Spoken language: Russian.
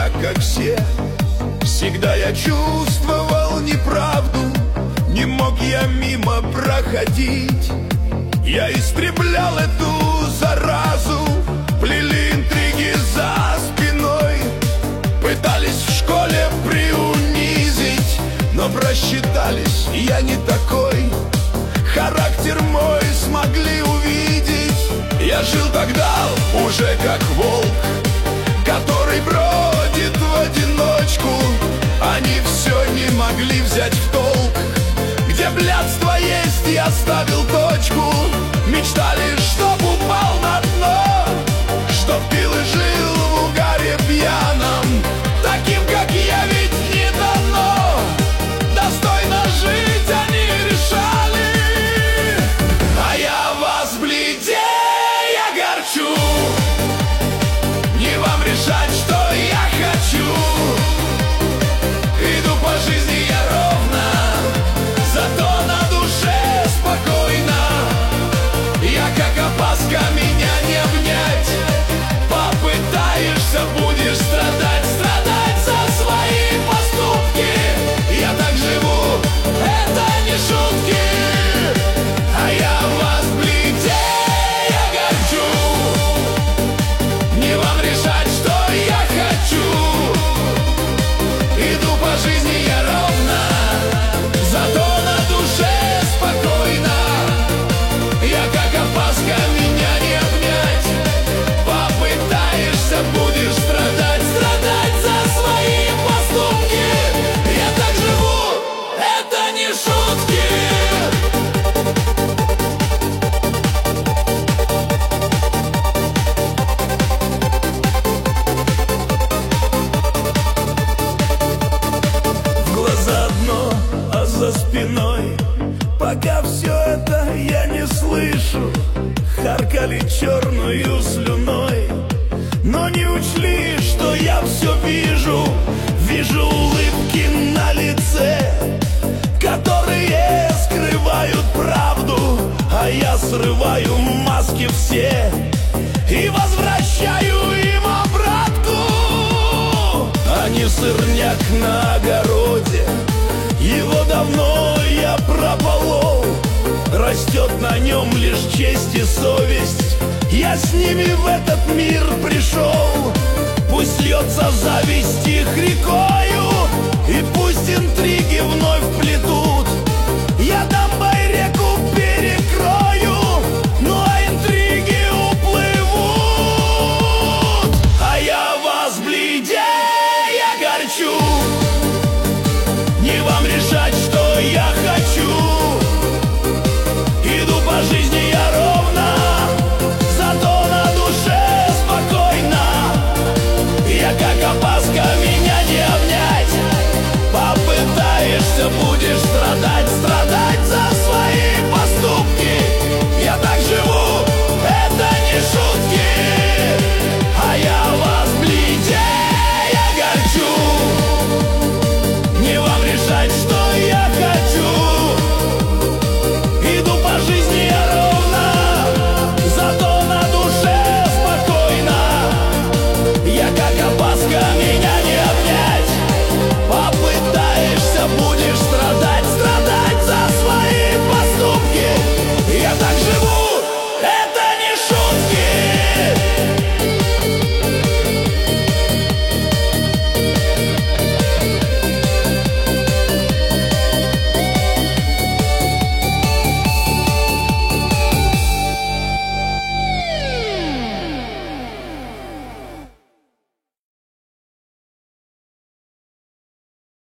так, как все. Всегда я чувствовал неправду, не мог я мимо проходить. Я истреблял эту заразу, плели интриги за спиной, пытались в школе приунизить, но просчитались, я не такой. Характер мой смогли увидеть. Я жил тогда уже как волк, который бродит в одиночку. Они все не могли взять в толк. Где блядство есть, я ставил точку. Мечтали, чтоб упал на дно, чтоб пил и жил в угаре пьяном. Таким, как я, ведь не дано достойно жить, они решали. А я вас бледнее горчу. Не вам решать, что я хочу. Иду по жизни я ровно, зато на душе спокойно. Я как опаска, меня не обнять. Попытаешься, будешь страдать, страдать за свои поступки. Я так живу, это не шутки. А я вас бледнее горчу. Не вам решать, что я хочу. Иду по жизни я ровно, зато на душе спокойно. Я как опаска, меня не обнять. Попытаешься, будешь страдать, страдать за свои поступки. Я так живу, это не шутки. В глаза одно, а за спиной пока все это я не слышу. Харкали черную слюной, но не учли, что я все вижу. Вижу улыбки на лице, которые скрывают правду. А я срываю маски все и возвращаю им обратку. А не сырняк на огороде, его давно я прополол. Растет на нем лишь честь и совесть. Я с ними в этот мир пришел. Пусть льется зависть их рекою, и пусть интрига